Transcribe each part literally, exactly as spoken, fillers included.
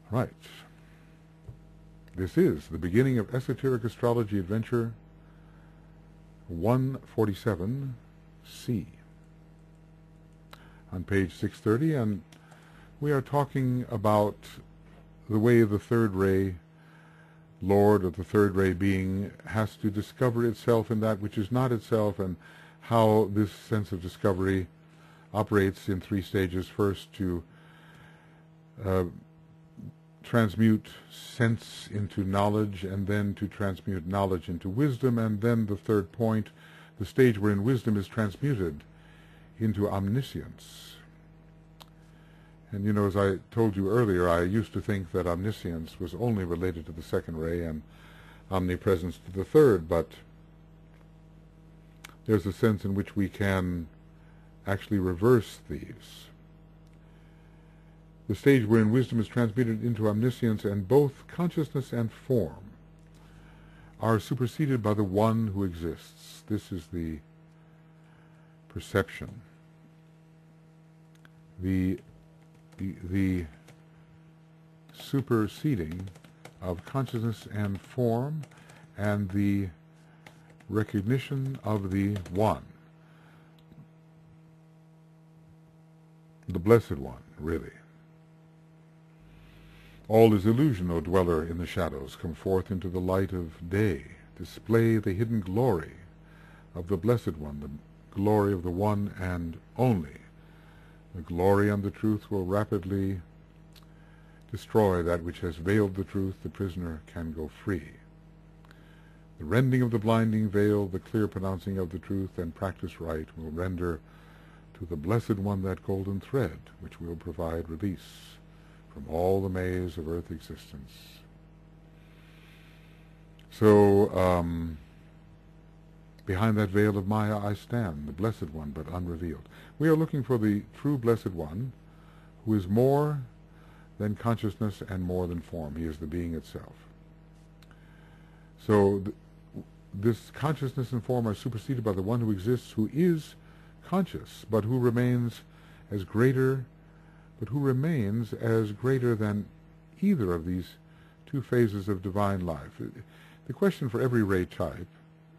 Right. This is the beginning of Esoteric Astrology Adventure one forty-seven C. On page six thirty, and we are talking about the way the third ray, Lord of the third ray being, has to discover itself in that which is not itself, and how this sense of discovery operates in three stages. First, to uh, transmute sense into knowledge, and then to transmute knowledge into wisdom, and then the third point, the stage wherein wisdom is transmuted into omniscience. And you know, as I told you earlier, I used to think that omniscience was only related to the second ray and omnipresence to the third, but there's a sense in which we can actually reverse these. The stage wherein wisdom is transmuted into omniscience, and both consciousness and form are superseded by the one who exists. This is the perception. The, the, the superseding of consciousness and form, and the recognition of the one, the Blessed One, really. All is illusion, O dweller in the shadows. Come forth into the light of day. Display the hidden glory of the Blessed One, the glory of the one and only. The glory and the truth will rapidly destroy that which has veiled the truth. The prisoner can go free. The rending of the blinding veil, the clear pronouncing of the truth, and practice right will render to the Blessed One that golden thread, which will provide release from all the maze of earth existence. So, um, behind that veil of Maya I stand, the Blessed One, but unrevealed. We are looking for the true Blessed One, who is more than consciousness and more than form. He is the being itself. So, th this consciousness and form are superseded by the one who exists, who is conscious, but who remains as greater, but who remains as greater than either of these two phases of divine life. The question for every ray type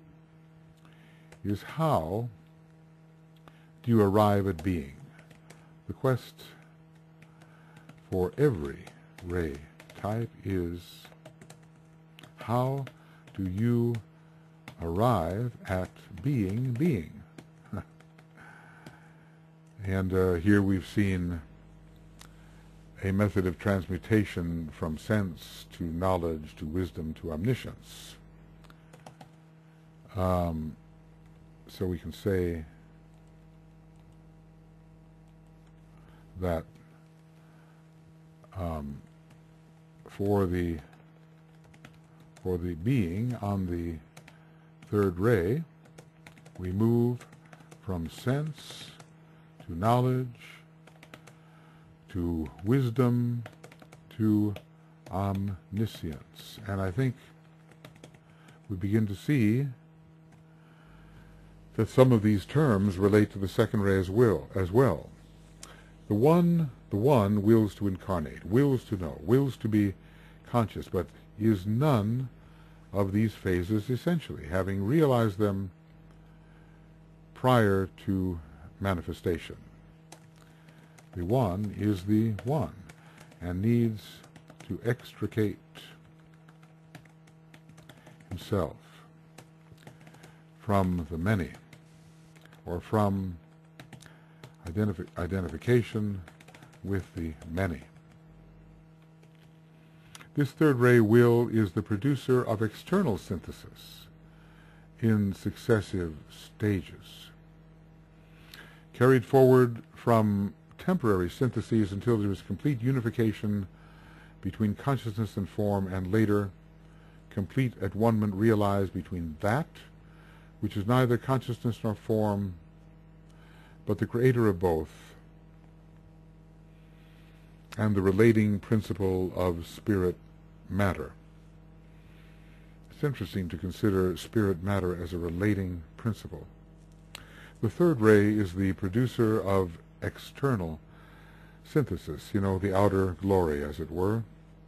is, how do you arrive at being? The quest for every ray type is, how do you arrive at being being? And uh, here we've seen a method of transmutation from sense to knowledge to wisdom to omniscience. Um, so we can say that um, for the for the being on the third ray, we move from sense to knowledge, to wisdom, to omniscience. And I think we begin to see that some of these terms relate to the second ray as well. As well. The one, the one wills to incarnate, wills to know, wills to be conscious, but is none of these phases essentially, having realized them prior to manifestation. The one is the one, and needs to extricate himself from the many, or from identif identification with the many. This third ray will is the producer of external synthesis in successive stages, carried forward from temporary syntheses until there is complete unification between consciousness and form, and later complete at one-ment realized between that which is neither consciousness nor form, but the creator of both, and the relating principle of spirit matter. It's interesting to consider spirit matter as a relating principle. The third ray is the producer of external synthesis, you know, the outer glory, as it were.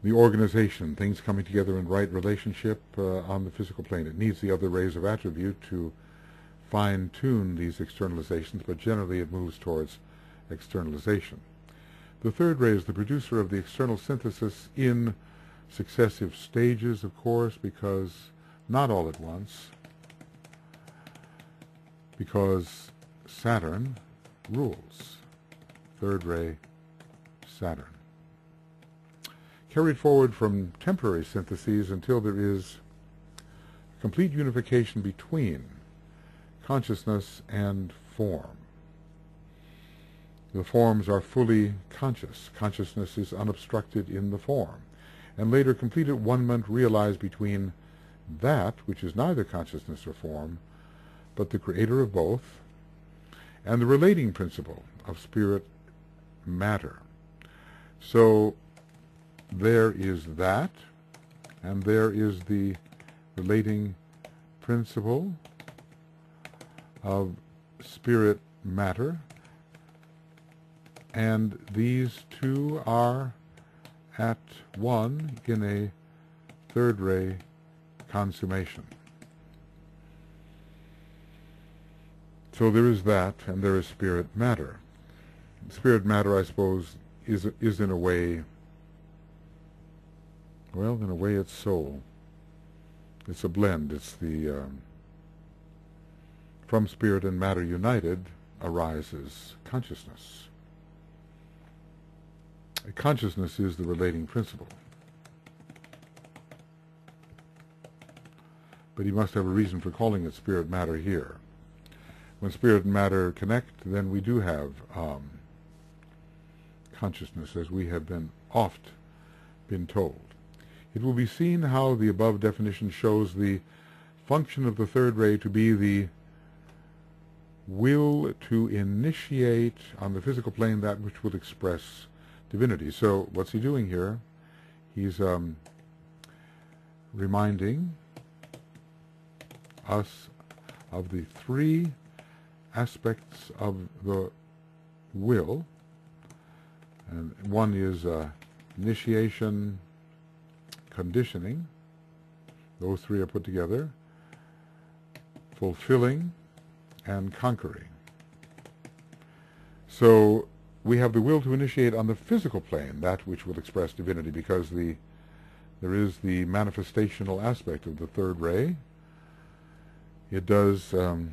the organization, things coming together in right relationship uh, on the physical plane. It needs the other rays of attribute to fine-tune these externalizations, but generally it moves towards externalization. The third ray is the producer of the external synthesis in successive stages, of course, because not all at once, because Saturn rules. Third ray, Saturn. Carried forward from temporary syntheses until there is complete unification between consciousness and form. The forms are fully conscious. Consciousness is unobstructed in the form. And later complete at one-ment realized between that, which is neither consciousness or form, but the creator of both, and the relating principle of spirit matter. So there is that, and there is the relating principle of spirit matter, and these two are at one in a third ray consummation. So there is that, and there is spirit matter. Spirit matter, I suppose, is is in a way, well, in a way it's soul. It's a blend. It's the, um, from spirit and matter united arises consciousness. Consciousness is the relating principle. But he must have a reason for calling it spirit matter here. When spirit and matter connect, then we do have um, consciousness, as we have been oft been told. It will be seen how the above definition shows the function of the third ray to be the will to initiate on the physical plane that which will express divinity. So what's he doing here? He's um, reminding us of the three aspects of the will, and one is uh, initiation, conditioning. Those three are put together. Fulfilling and conquering. So we have the will to initiate on the physical plane, that which will express divinity, because the there is the manifestational aspect of the third ray. It does um,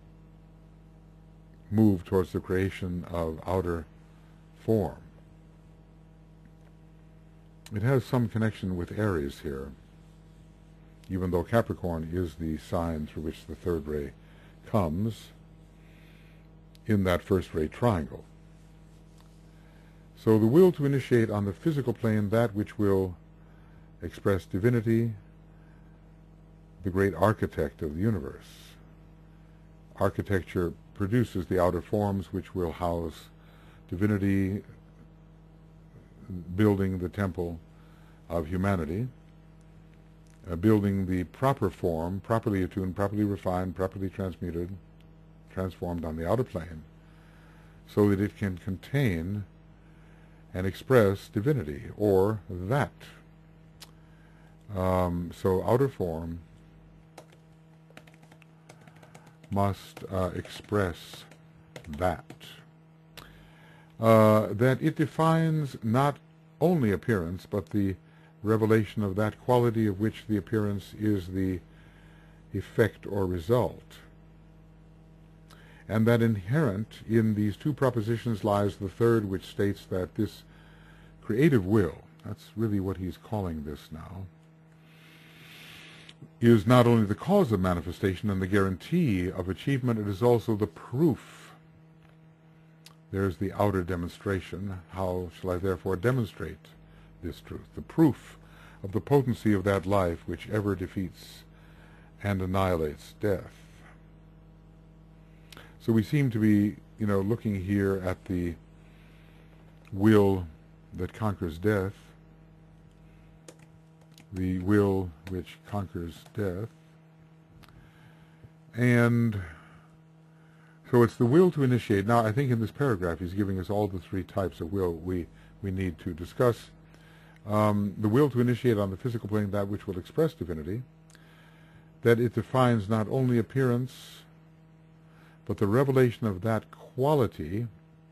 move towards the creation of outer form. It has some connection with Aries here, even though Capricorn is the sign through which the third ray comes in that first ray triangle. So the will to initiate on the physical plane that which will express divinity, the great architect of the universe. Architecture produces the outer forms which will house divinity, building the temple of humanity, uh, building the proper form, properly attuned, properly refined, properly transmuted, transformed on the outer plane, so that it can contain and express divinity, or that. Um, so outer form must uh, express that. Uh, that it defines not only appearance, but the revelation of that quality of which the appearance is the effect or result. And that inherent in these two propositions lies the third, which states that this creative will, that's really what he's calling this now, is not only the cause of manifestation and the guarantee of achievement, it is also the proof. There's the outer demonstration. How shall I therefore demonstrate this truth? The proof of the potency of that life which ever defeats and annihilates death. So we seem to be, you know, looking here at the will that conquers death, the will which conquers death, and so it's the will to initiate. Now, I think in this paragraph he's giving us all the three types of will we, we need to discuss. um, the will to initiate on the physical plane that which will express divinity, that it defines not only appearance, but the revelation of that quality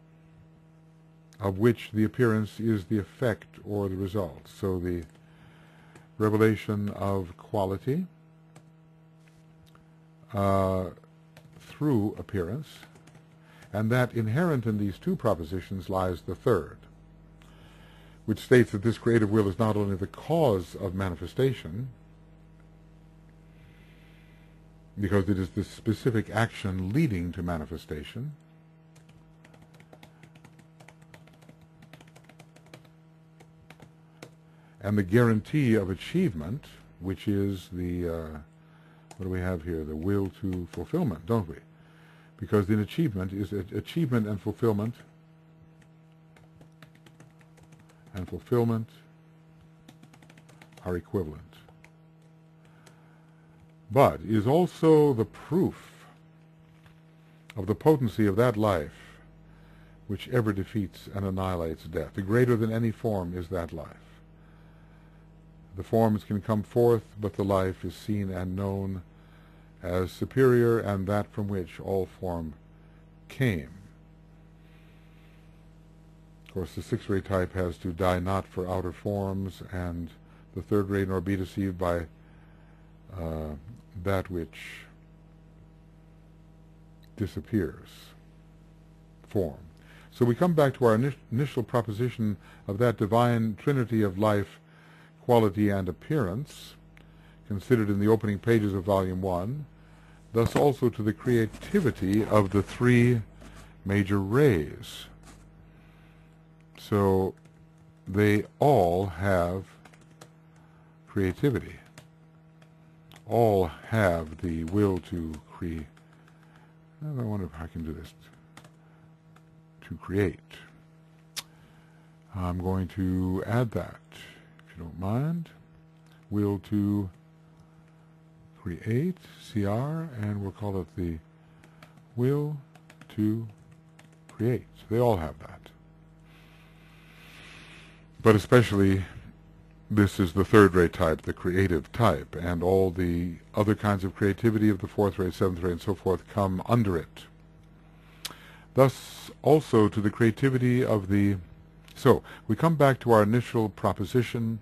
of which the appearance is the effect or the result. So the revelation of quality uh, through appearance, and that inherent in these two propositions lies the third, which states that this creative will is not only the cause of manifestation, because it is the specific action leading to manifestation, and the guarantee of achievement, which is the, uh, what do we have here, the will to fulfillment, don't we? Because in achievement is achievement and fulfillment, and fulfillment are equivalent. But is also the proof of the potency of that life which ever defeats and annihilates death. The greater than any form is that life. The forms can come forth, but the life is seen and known as superior, and that from which all form came. Of course, the sixth-ray type has to die not for outer forms, and the third ray nor be deceived by uh, that which disappears, form. So we come back to our init initial proposition of that divine trinity of life, quality, and appearance, considered in the opening pages of Volume one, thus also to the creativity of the three major rays. So they all have creativity. All have the will to create. I wonder if I can do this. To create. I'm going to add that, if you don't mind. Will to create, C R, and we'll call it the will to create. So they all have that. But especially, this is the third ray type, the creative type, and all the other kinds of creativity of the fourth ray, seventh ray, and so forth come under it. Thus, also to the creativity of the... So, we come back to our initial proposition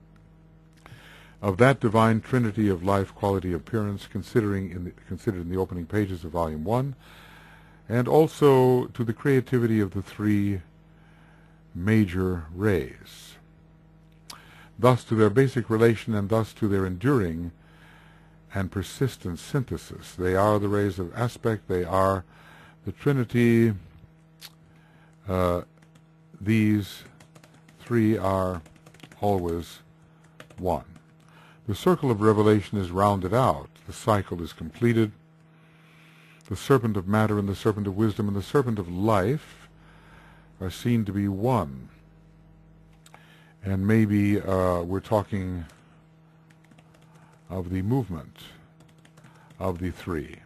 of that divine trinity of life, quality, appearance, considering in the, considered in the opening pages of Volume one, and also to the creativity of the three major rays. Thus to their basic relation, and thus to their enduring and persistent synthesis. They are the rays of aspect, they are the trinity. Uh, these three are always one. The circle of revelation is rounded out, the cycle is completed. The serpent of matter and the serpent of wisdom and the serpent of life are seen to be one. And maybe uh, we're talking of the movement of the three.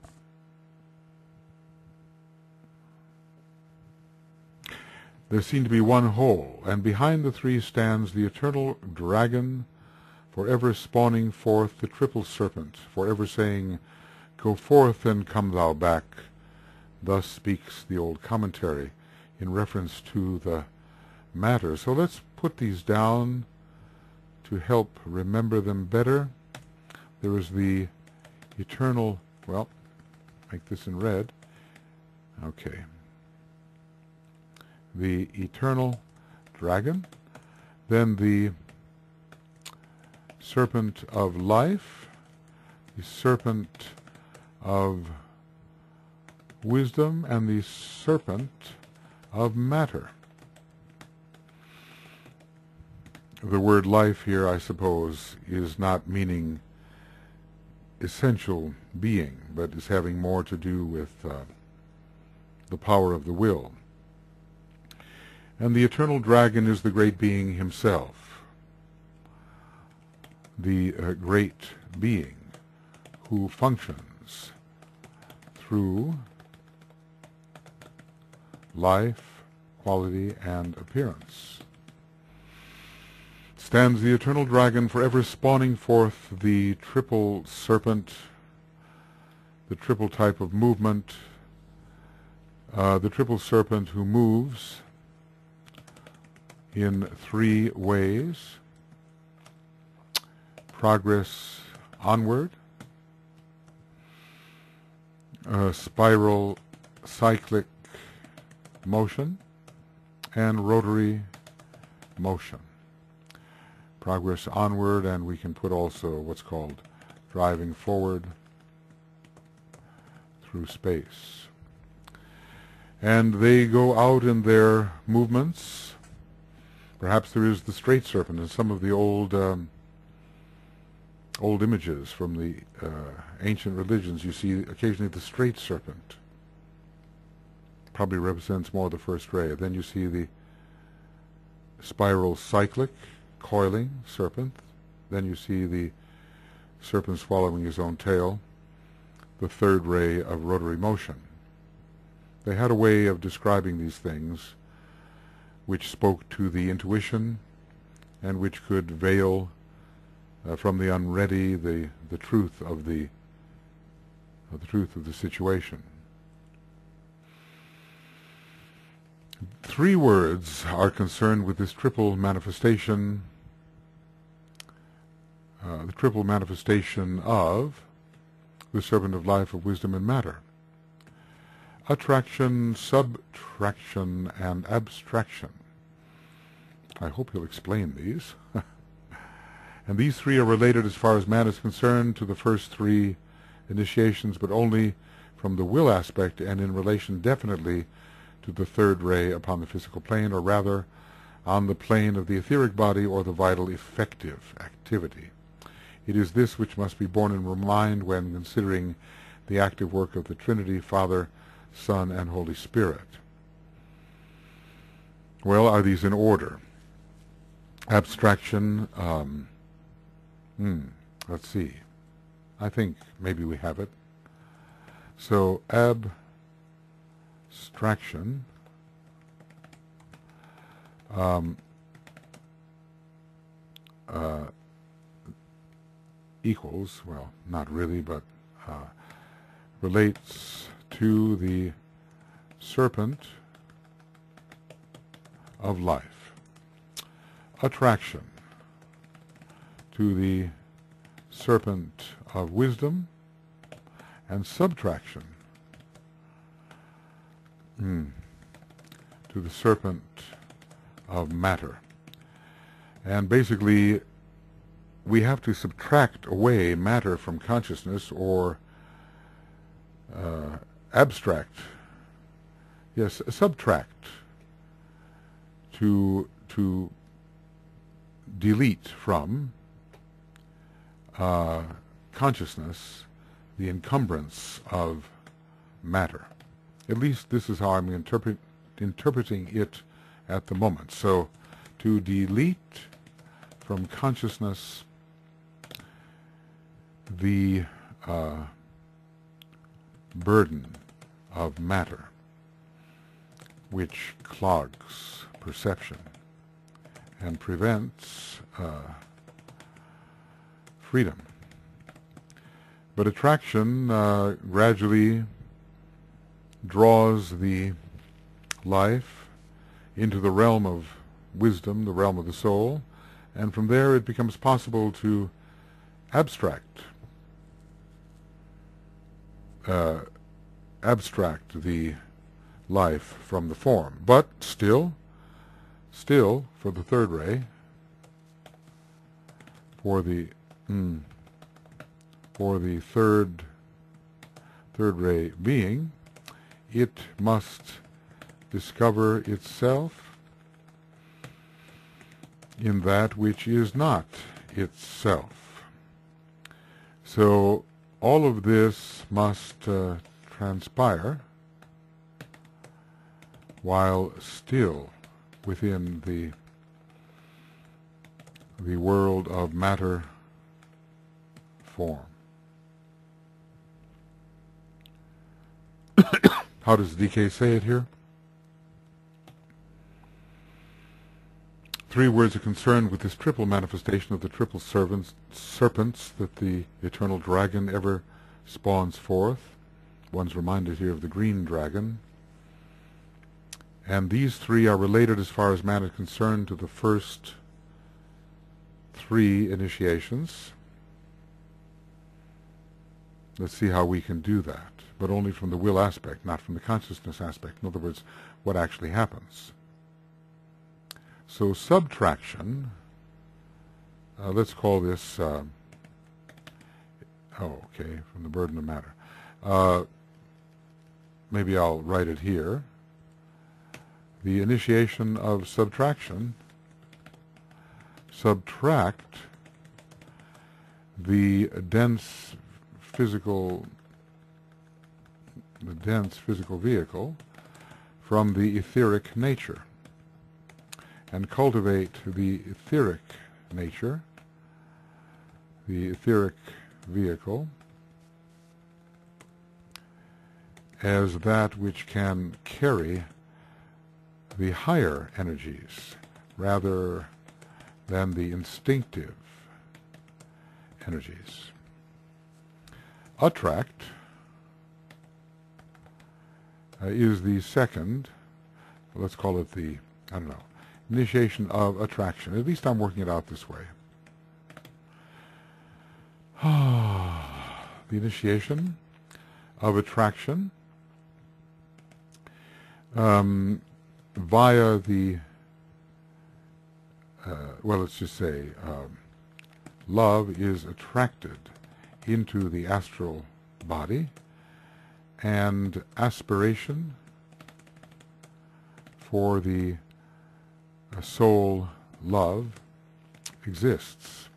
There seem to be one whole, and behind the three stands the eternal dragon, forever spawning forth the triple serpent, forever saying, "Go forth and come thou back." Thus speaks the old commentary in reference to the matter. So let's put these down to help remember them better. There is the eternal, well, make this in red. Okay. The eternal dragon, then the serpent of life, the serpent of wisdom, and the serpent of matter. The word life here, I suppose, is not meaning essential being, but is having more to do with uh, the power of the will. And the eternal dragon is the great being himself, the uh, great being who functions through life, quality, and appearance. stands the eternal dragon, forever spawning forth the triple serpent, the triple type of movement, uh, the triple serpent who moves in three ways: progress onward, uh, spiral cyclic motion, and rotary motion. Progress onward, and we can put also what's called driving forward through space. And they go out in their movements. Perhaps there is the straight serpent in some of the old um, old images from the uh, ancient religions. You see occasionally the straight serpent. Probably represents more the first ray. Then you see the spiral cyclic coiling serpent. Then you see the serpent swallowing his own tail, the third ray of rotary motion. They had a way of describing these things which spoke to the intuition and which could veil uh, from the unready the the truth of the of the truth of the situation. Three words are concerned with this triple manifestation, uh, the triple manifestation of the serpent of life, of wisdom and matter: attraction, subtraction, and abstraction. I hope he'll explain these. And these three are related, as far as man is concerned, to the first three initiations, but only from the will aspect and in relation definitely to the third ray upon the physical plane, or rather on the plane of the etheric body or the vital effective activity. It is this which must be borne in mind when considering the active work of the Trinity, Father, Son, and Holy Spirit. Well, are these in order? Abstraction, um, hmm, let's see. I think maybe we have it. So, abstraction um, uh, equals, well, not really, but uh, relates to the serpent of life. Attraction to the serpent of wisdom, and subtraction mm, to the serpent of matter. And basically, we have to subtract away matter from consciousness, or uh, abstract, yes, subtract, to to delete from uh, consciousness the encumbrance of matter. At least this is how I'm interpret, interpreting it at the moment. So, to delete from consciousness the uh, burden of matter which clogs perception and prevents uh, freedom. But attraction uh, gradually draws the life into the realm of wisdom, the realm of the soul, and from there it becomes possible to abstract, uh, abstract the life from the form. But still, still, for the third ray, for the mm, for the third third ray being, it must discover itself in that which is not itself. So all of this must uh, transpire while still within the the world of matter form. How does D K say it here? three words are concerned with this triple manifestation of the triple servants, serpents that the eternal dragon ever spawns forth. One's reminded here of the green dragon. And these three are related, as far as man is concerned, to the first three initiations. Let's see how we can do that, but only from the will aspect, not from the consciousness aspect. In other words, what actually happens. So subtraction, uh, let's call this, uh, oh, okay, from the burden of matter. Uh, maybe I'll write it here. The initiation of subtraction, subtract the dense physical, the dense physical vehicle from the etheric nature, and cultivate the etheric nature, the etheric vehicle, as that which can carry the higher energies rather than the instinctive energies. Attract uh, is the second, let's call it the, I don't know, initiation of attraction. At least I'm working it out this way. The initiation of attraction um, via the, uh, well, let's just say, um, love is attracted into the astral body, and aspiration for the uh, soul love exists.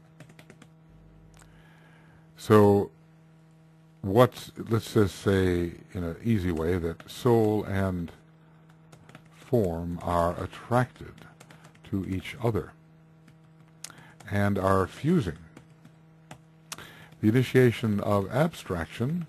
So what, let's just say in an easy way, that soul and form are attracted to each other and are fusing. The initiation of abstraction,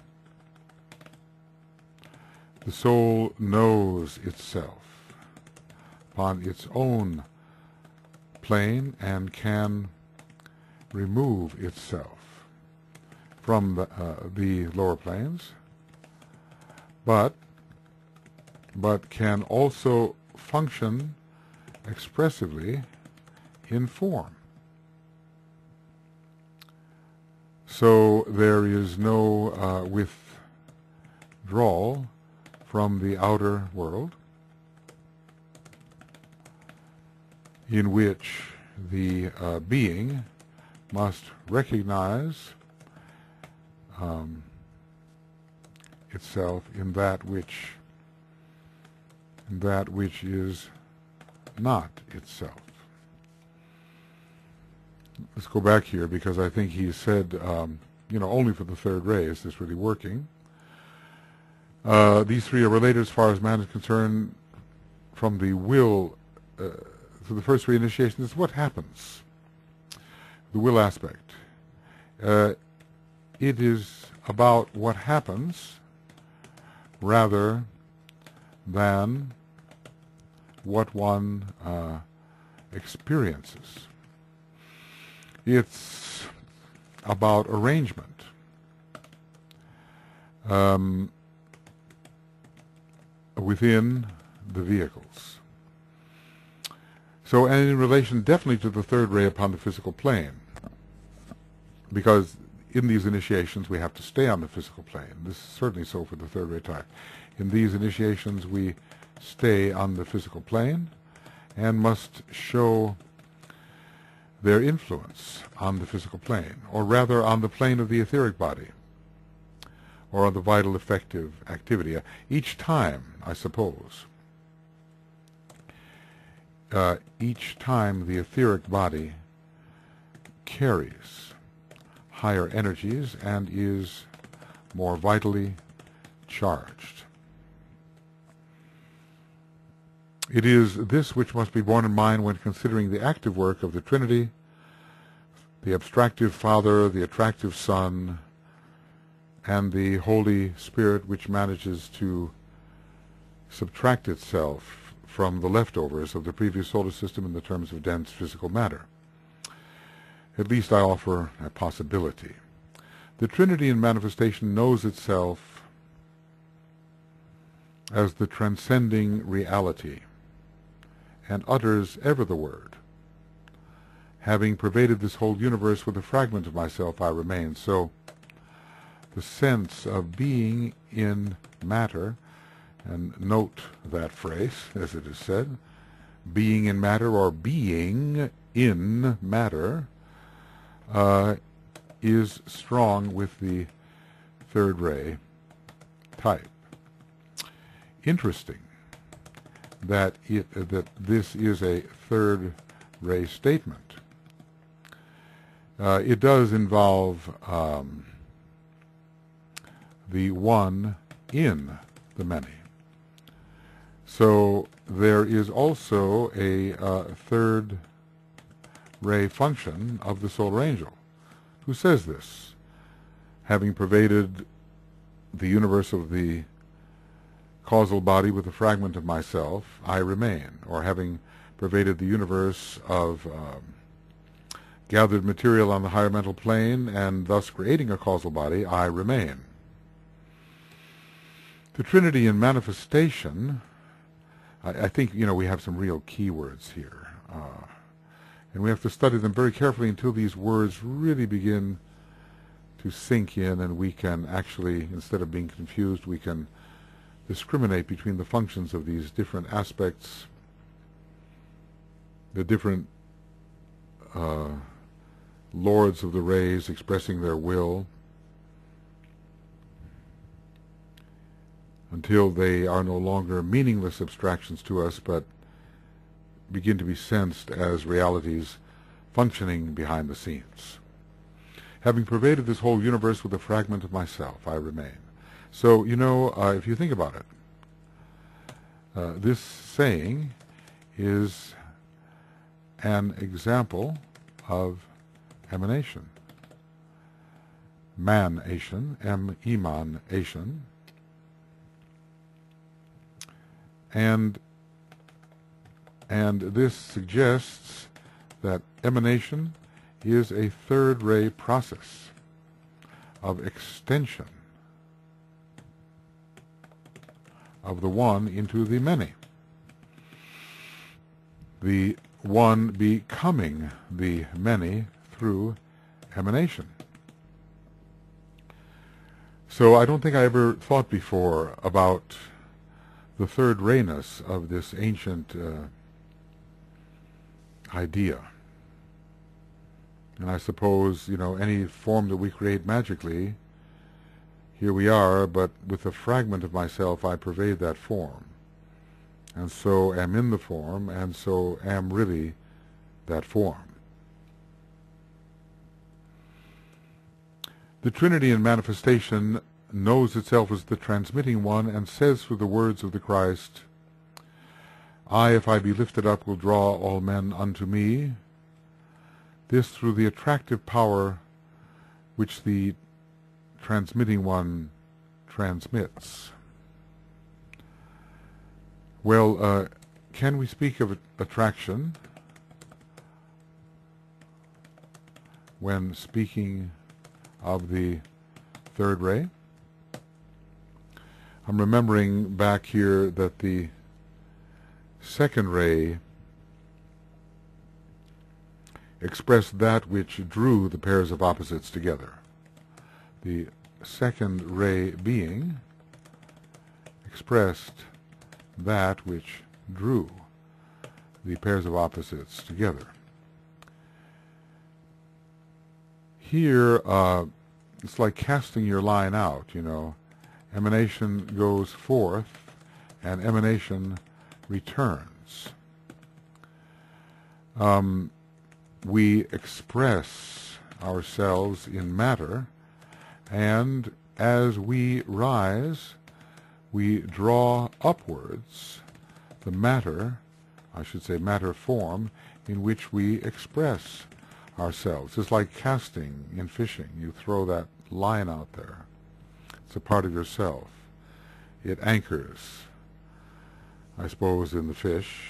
the soul knows itself upon its own plane and can remove itself from the, uh, the lower planes, but but can also function expressively in form. So there is no uh, withdrawal from the outer world, in which the uh, being must recognize um, itself in that which in that which is not itself. Let's go back here, because I think he said, um, you know, only for the third ray is this really working. Uh, these three are related as far as man is concerned from the will. Uh, so the first three initiations is what happens. The will aspect. Uh, it is about what happens rather than what one uh, experiences. It's about arrangement. Um, within the vehicles. So, and in relation definitely to the third ray upon the physical plane, because in these initiations we have to stay on the physical plane. This is certainly so for the third ray type. In these initiations we stay on the physical plane and must show their influence on the physical plane, or rather on the plane of the etheric body, or on the vital effective activity. Uh, each time, I suppose, uh, each time the etheric body carries higher energies and is more vitally charged. It is this which must be borne in mind when considering the active work of the Trinity, the abstractive Father, the attractive Son, and the Holy Spirit, which manages to subtract itself from the leftovers of the previous solar system in the terms of dense physical matter. At least I offer a possibility. The Trinity in manifestation knows itself as the transcending reality, and utters ever the word. Having pervaded this whole universe with a fragment of myself, I remain. So the sense of being in matter, and note that phrase, as it is said, being in matter or being in matter, uh, is strong with the third ray type. Interesting that it uh, that this is a third ray statement. Uh, it does involve um, the one in the many. So there is also a uh, third ray function of the solar angel, who says this: having pervaded the universe of the causal body with a fragment of myself, I remain. Or having pervaded the universe of um, gathered material on the higher mental plane and thus creating a causal body, I remain. The Trinity in manifestation, I, I think, you know, we have some real keywords here. Uh, and we have to study them very carefully until these words really begin to sink in, and we can actually, instead of being confused, we can discriminate between the functions of these different aspects, the different uh, lords of the rays expressing their will, until they are no longer meaningless abstractions to us, but begin to be sensed as realities functioning behind the scenes. Having pervaded this whole universe with a fragment of myself, I remain. So, you know, uh, if you think about it, uh, this saying is an example of emanation. Manation, em-eman-ation. And, and this suggests that emanation is a third ray process of extension of the one into the many. The one becoming the many through emanation. So I don't think I ever thought before about the third rayness of this ancient uh, idea. And I suppose, you know, any form that we create magically, here we are, but with a fragment of myself I pervade that form, and so am in the form, and so am really that form. The Trinity in manifestation knows itself as the transmitting one, and says through the words of the Christ, I, if I be lifted up, will draw all men unto me. This through the attractive power which the transmitting one transmits. Well, uh, can we speak of attraction when speaking of the third ray? I'm remembering back here that the second ray expressed that which drew the pairs of opposites together. The second ray being expressed that which drew the pairs of opposites together. Here, uh, it's like casting your line out, you know. Emanation goes forth, and emanation returns. Um, we express ourselves in matter, and as we rise, we draw upwards the matter, I should say matter form, in which we express ourselves. It's like casting in fishing. You throw that line out there. It's a part of yourself. It anchors I suppose, in the fish.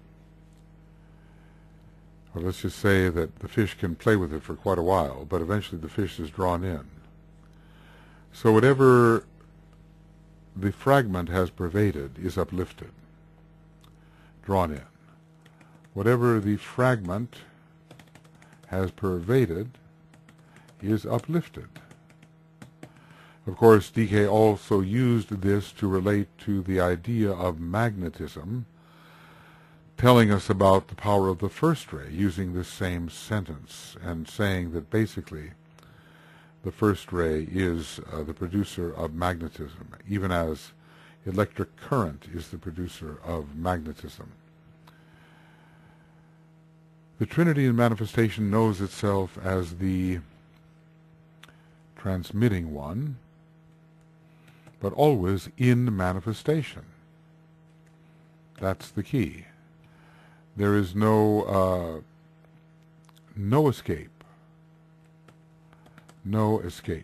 Or let's just say that the fish can play with it for quite a while, but eventually the fish is drawn in. So whatever the fragment has pervaded is uplifted, drawn in. Whatever the fragment has pervaded is uplifted. Of course, D K also used this to relate to the idea of magnetism, telling us about the power of the first ray, using this same sentence and saying that basically the first ray is uh, the producer of magnetism, even as electric current is the producer of magnetism. The Trinity in manifestation knows itself as the transmitting one, but always in manifestation. That's the key. There is no uh, no escape. No escape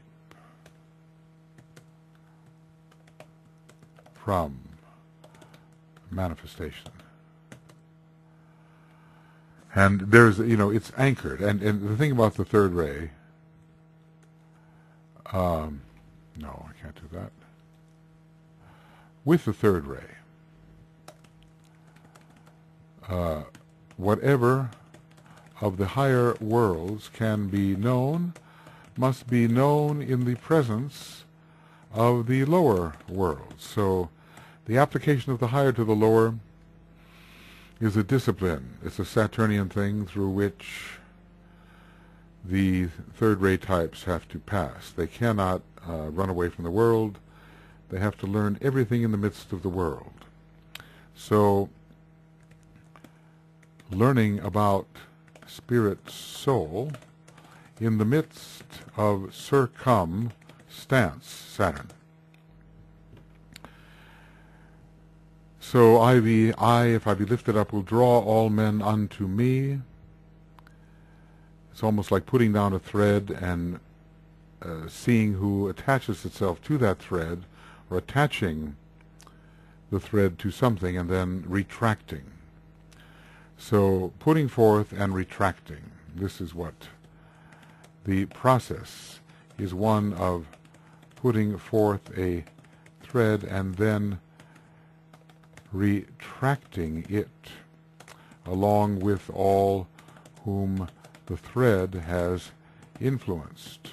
from manifestation. And there's, you know, it's anchored. And, and the thing about the third ray, um, no, I can't do that. With the third ray, uh, whatever of the higher worlds can be known must be known in the presence of the lower worlds. So the application of the higher to the lower is a discipline. It's a Saturnian thing through which the third ray types have to pass. They cannot uh, run away from the world. They have to learn everything in the midst of the world. So learning about spirit soul in the midst of circumstance, Saturn. So I, be, I, if I be lifted up, will draw all men unto me. It's almost like putting down a thread and uh, seeing who attaches itself to that thread, or attaching the thread to something and then retracting. So putting forth and retracting, this is what the process is, one of putting forth a thread and then retracting it, along with all whom the thread has influenced.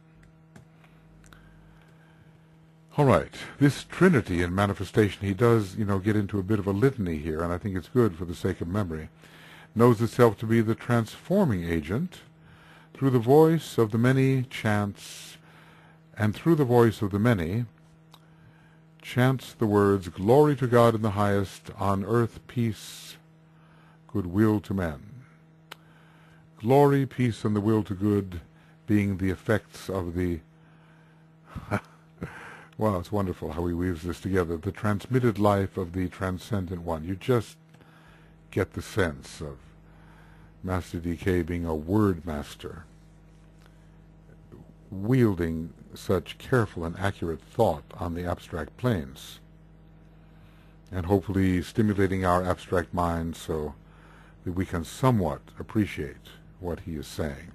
All right, this Trinity in manifestation, he does, you know, get into a bit of a litany here, and I think it's good for the sake of memory, knows itself to be the transforming agent through the voice of the many chants, and through the voice of the many chants the words, glory to God in the highest, on earth peace, goodwill to men. Glory, peace, and the will to good being the effects of the... Wow, it's wonderful how he weaves this together. The transmitted life of the transcendent one. You just get the sense of Master D K being a word master, wielding such careful and accurate thought on the abstract planes, and hopefully stimulating our abstract minds so that we can somewhat appreciate what he is saying.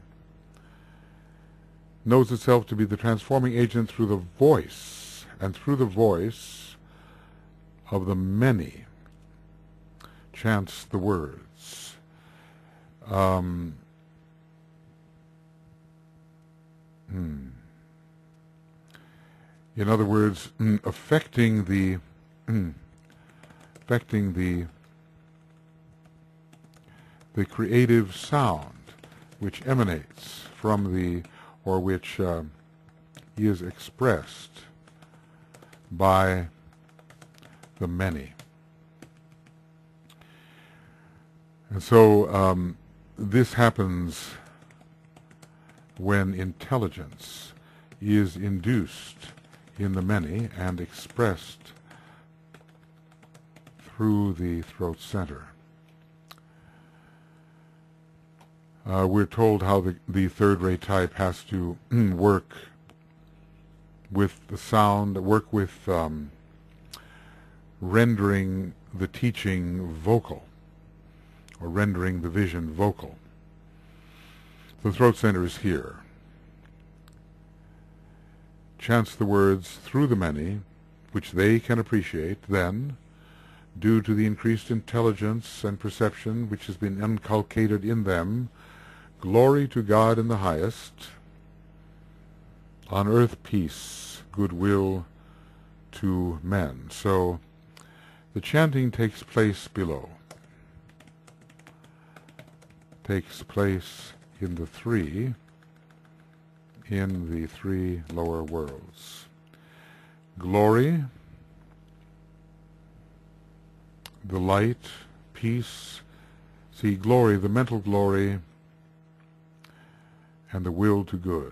Knows itself to be the transforming agent through the voice, and through the voice of the many chants the words. Um, hmm. In other words, mm, affecting the mm, affecting the the creative sound which emanates from the, or which uh, is expressed by the many. And so um, this happens when intelligence is induced in the many and expressed through the throat center. Uh, we're told how the, the third ray type has to work with the sound, work with um, rendering the teaching vocal, or rendering the vision vocal. The throat center is here. Chants the words through the many, which they can appreciate, then, due to the increased intelligence and perception which has been inculcated in them, glory to God in the highest, on earth peace, goodwill to men. So the chanting takes place below, takes place in the three, in the three lower worlds. Glory, the light, peace, see, glory, the mental glory, and the will to good.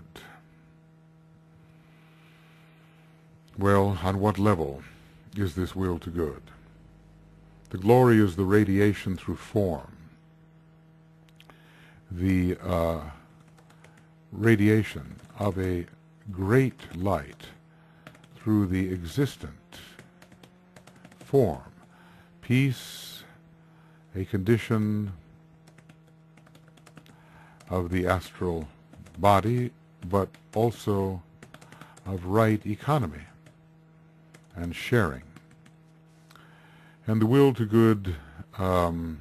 Well, on what level is this will to good? The glory is the radiation through form, the uh, radiation of a great light through the existent form. Peace, a condition of the astral body, but also of right economy and sharing. And the will to good, um,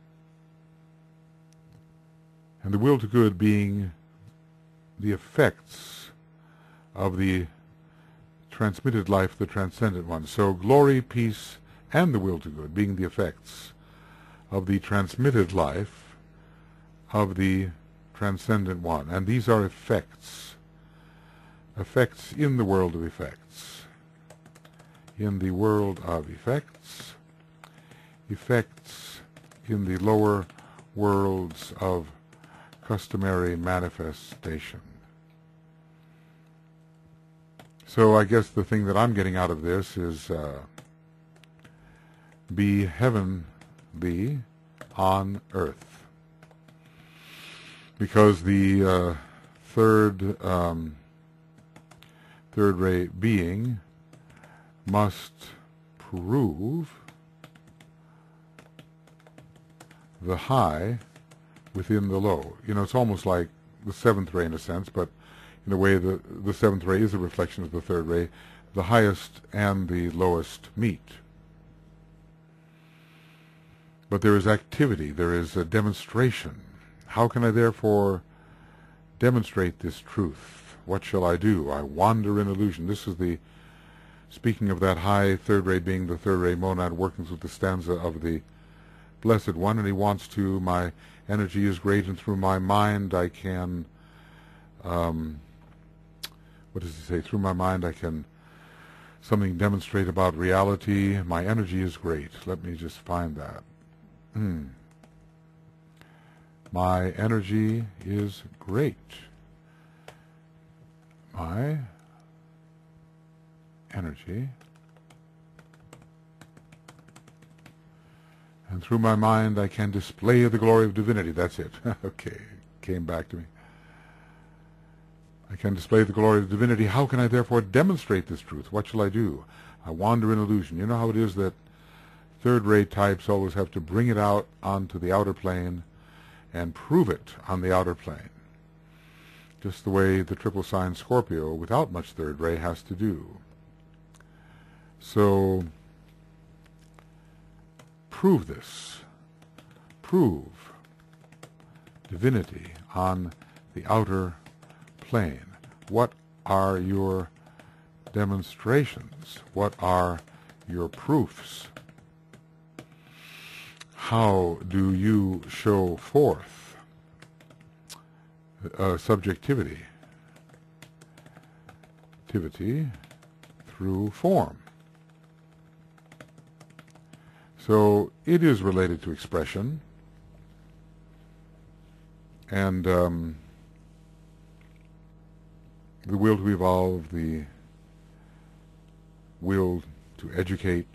and the will to good being the effects of the transmitted life, the transcendent one. So glory, peace, and the will to good being the effects of the transmitted life of the transcendent one. And these are effects, effects in the world of effects. In the world of effects, effects in the lower worlds of customary manifestation. So I guess the thing that I'm getting out of this is uh, be heavenly on earth. Because the uh, third um, third ray being must prove the high within the low. You know, it's almost like the seventh ray in a sense, but in a way the, the seventh ray is a reflection of the third ray. The highest and the lowest meet. But there is activity, there is a demonstration. How can I therefore demonstrate this truth? What shall I do? I wander in illusion. This is the, speaking of that high third ray being the third ray monad working through the stanza of the Blessed One, and he wants to, my energy is great, and through my mind I can, um, what does he say, through my mind I can something demonstrate about reality. My energy is great. Let me just find that. Hmm. My energy is great. My energy, and through my mind I can display the glory of divinity. That's it. Okay, came back to me. I can display the glory of divinity. How can I therefore demonstrate this truth? What shall I do? I wander in illusion. You know how it is that third-ray types always have to bring it out onto the outer plane and prove it on the outer plane. Just the way the triple sign Scorpio, without much third ray, has to do. So, prove this. Prove divinity on the outer plane. What are your demonstrations? What are your proofs? How do you show forth uh, subjectivity, activity through form? So it is related to expression, and um, the will to evolve, the will to educate,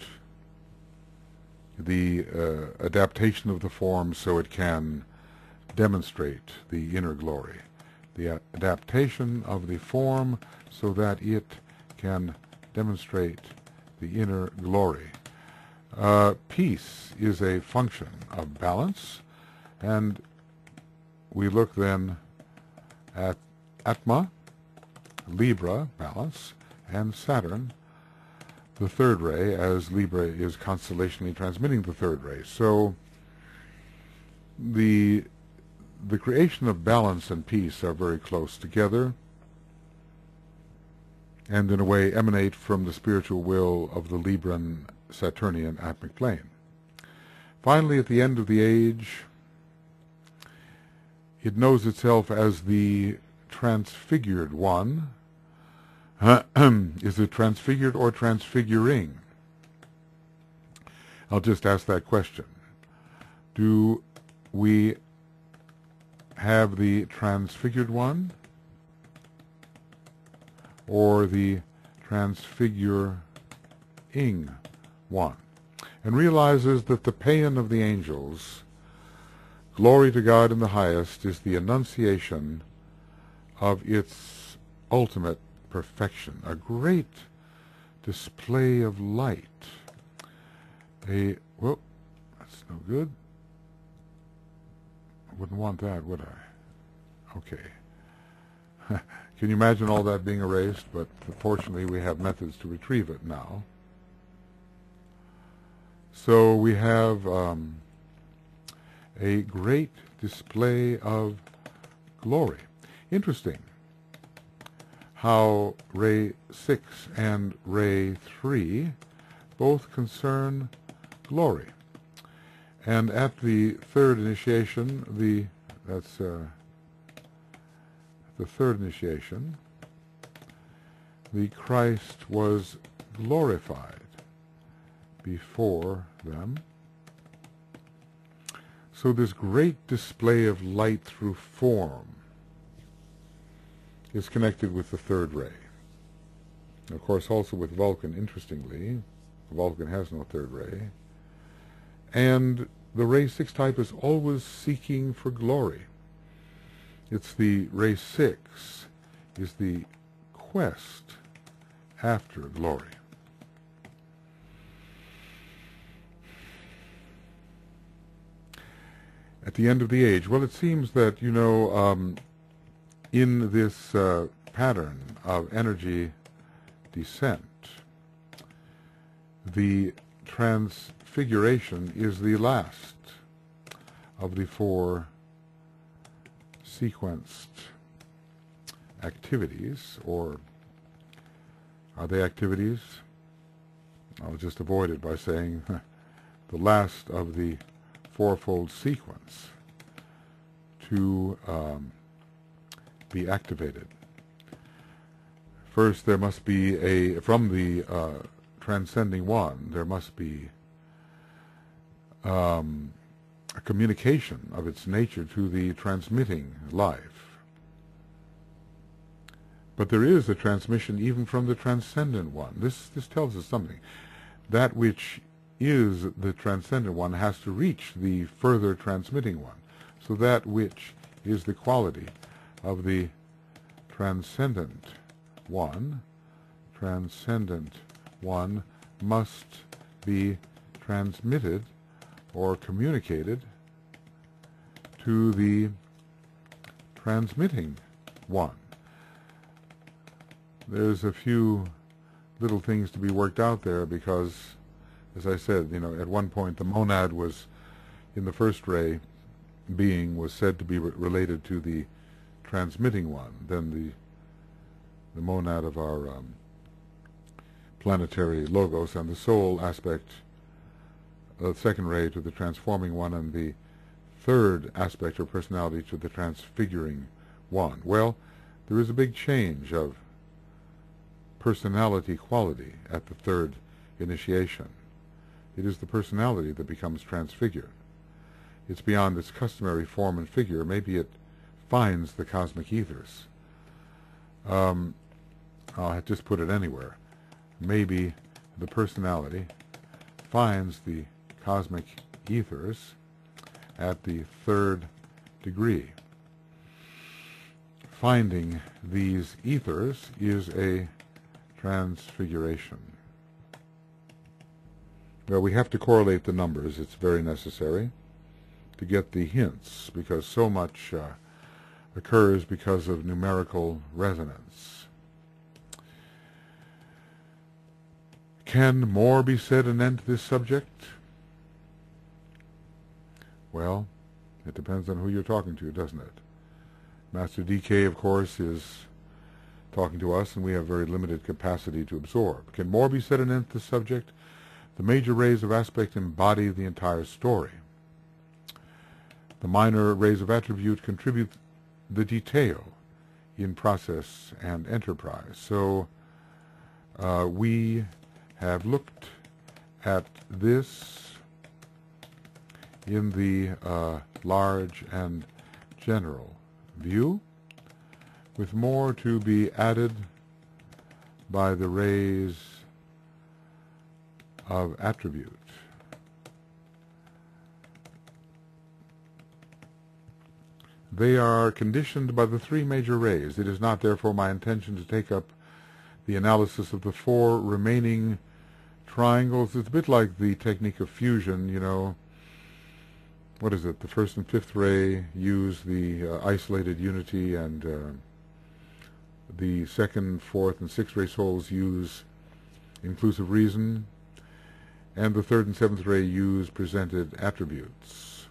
the uh, adaptation of the form so it can demonstrate the inner glory. The adaptation of the form so that it can demonstrate the inner glory. Uh, peace is a function of balance, and we look then at Atma, Libra, balance, and Saturn, the third ray, as Libra is constellationally transmitting the third ray. So the the creation of balance and peace are very close together, and in a way emanate from the spiritual will of the Libran Saturnian atmic plane. Finally, at the end of the age, it knows itself as the transfigured one. Is it transfigured or transfiguring? I'll just ask that question. Do we have the transfigured one or the transfiguring one? And realizes that the paean of the angels, glory to God in the highest, is the annunciation of its ultimate perfection, a great display of light. A, well, that's no good. I wouldn't want that, would I? Okay. Can you imagine all that being erased? But fortunately we have methods to retrieve it now. So we have um, a great display of glory. Interesting how ray six and ray three both concern glory. And at the third initiation, the that's uh, the third initiation, the Christ was glorified before them. So this great display of light through form is connected with the third ray. Of course, also with Vulcan, interestingly. Vulcan has no third ray. And the ray six type is always seeking for glory. It's the ray six is the quest after glory. At the end of the age, well, it seems that, you know, um, in this uh, pattern of energy descent, the transfiguration is the last of the four sequenced activities, or are they activities? I'll just avoid it by saying the last of the fourfold sequence to um, be activated. First, there must be a, from the uh, transcending one, there must be um, a communication of its nature to the transmitting life. But there is a transmission even from the transcendent one. This, this tells us something. That which is the transcendent one has to reach the further transmitting one. So that which is the quality of the transcendent one, transcendent one must be transmitted or communicated to the transmitting one. There's a few little things to be worked out there because, as I said, you know, at one point the monad was, in the first ray, being was said to be re related to the transmitting one. Then the the monad of our um, planetary logos, and the soul aspect, the second ray, to the transforming one, and the third aspect or personality to the transfiguring one. Well, there is a big change of personality quality at the third initiation. It is the personality that becomes transfigured. It's beyond its customary form and figure. Maybe it finds the cosmic ethers. Um, I'll just put it anywhere. Maybe the personality finds the cosmic ethers at the third degree. Finding these ethers is a transfiguration. Well, we have to correlate the numbers. It's very necessary to get the hints, because so much uh, occurs because of numerical resonance. Can more be said anent this subject? Well, it depends on who you're talking to, doesn't it? Master D K, of course, is talking to us, and we have very limited capacity to absorb. Can more be said anent this subject? The major rays of aspect embody the entire story. The minor rays of attribute contribute the detail in process and enterprise. So uh, we have looked at this in the uh, large and general view, with more to be added by the rays of attribute. They are conditioned by the three major rays. It is not therefore my intention to take up the analysis of the four remaining triangles. It's a bit like the technique of fusion, you know. What is it? The first and fifth ray use the uh, isolated unity, and uh, the second, fourth, and sixth ray souls use inclusive reason, and the third and seventh ray use presented attributes.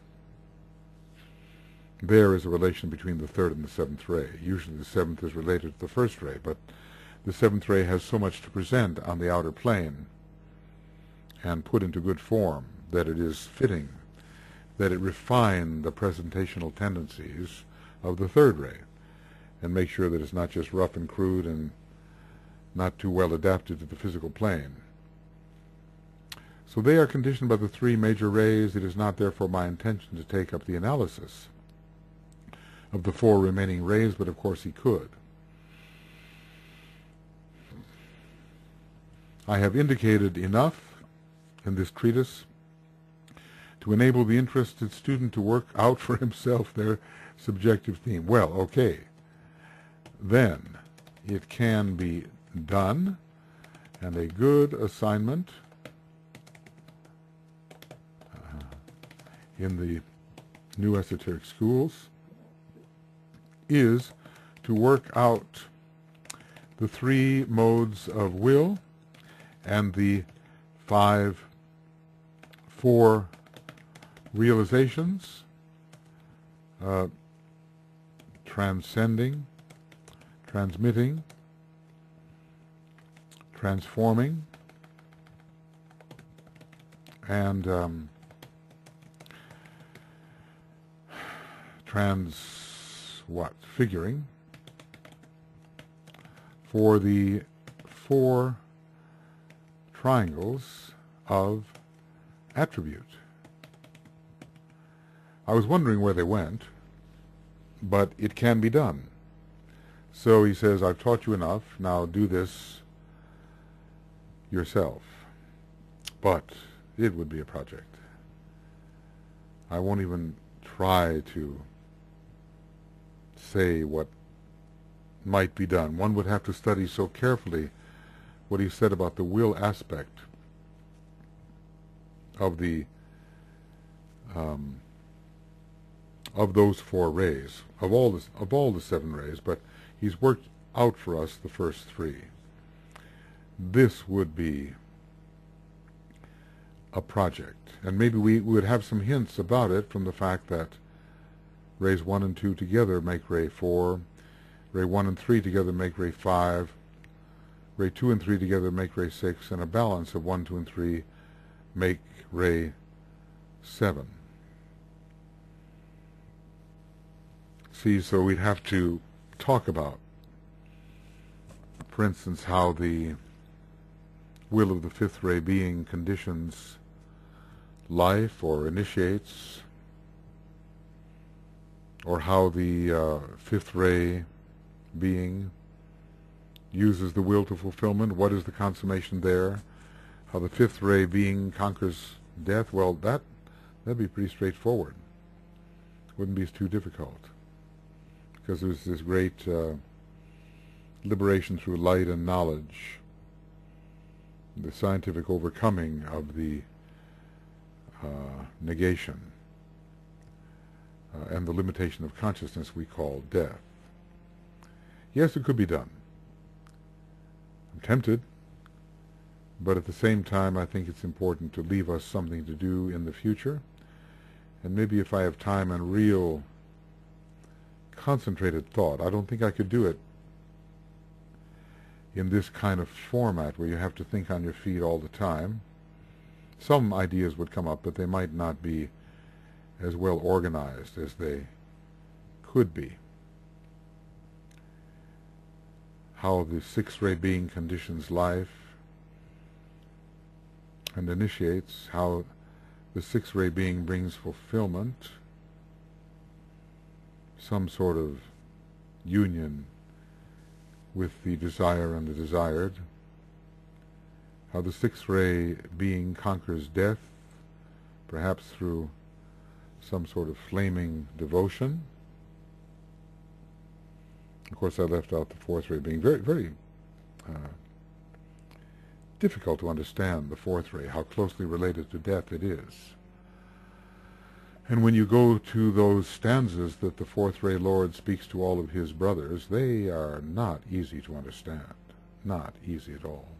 There is a relation between the third and the seventh ray. Usually the seventh is related to the first ray, but the seventh ray has so much to present on the outer plane and put into good form that it is fitting that it refine the presentational tendencies of the third ray and make sure that it's not just rough and crude and not too well adapted to the physical plane. So they are conditioned by the three major rays. It is not therefore my intention to take up the analysis of the four remaining rays, but of course he could. I have indicated enough in this treatise to enable the interested student to work out for himself their subjective theme. Well, okay, then it can be done, and a good assignment uh, in the new esoteric schools is to work out the three modes of will and the five, four realizations, uh, transcending, transmitting, transforming, and um, trans what figuring, for the four triangles of attribute. I was wondering where they went, but it can be done. So he says, I've taught you enough, now do this yourself. But it would be a project. I won't even try to say what might be done. One would have to study so carefully what he said about the will aspect of the um, of those four rays, of all the, of all the seven rays, but he's worked out for us the first three. This would be a project, and maybe we would have some hints about it from the fact that rays one and two together make ray four, ray one and three together make ray five, ray two and three together make ray six, and a balance of one, two, and three make ray seven. See, so we'd have to talk about, for instance, how the will of the fifth ray being conditions life or initiates, or how the uh, fifth ray being uses the will to fulfillment. What is the consummation there? How the fifth ray being conquers death. Well, that, that'd be pretty straightforward. Wouldn't be too difficult. Because there's this great uh, liberation through light and knowledge, the scientific overcoming of the uh, negation uh, and the limitation of consciousness we call death. Yes, it could be done. I'm tempted, but at the same time I think it's important to leave us something to do in the future, and maybe if I have time and real concentrated thought, I don't think I could do it in this kind of format where you have to think on your feet all the time. Some ideas would come up, but they might not be as well organized as they could be. How the sixth-ray being conditions life and initiates, how the sixth-ray being brings fulfillment, some sort of union with the desire and the desired, how the sixth-ray being conquers death, perhaps through some sort of flaming devotion. Of course, I left out the fourth ray being very, very uh, difficult to understand, the fourth ray, how closely related to death it is. And when you go to those stanzas that the fourth ray Lord speaks to all of his brothers, they are not easy to understand. Not easy at all.